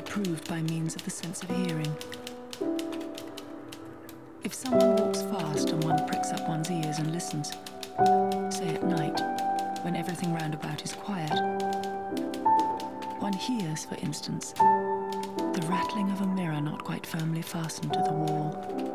proved by means of the sense of hearing. If someone walks fast and one pricks up one's ears and listens, say at night, when everything round about is quiet, one hears, for instance, the rattling of a mirror not quite firmly fastened to the wall.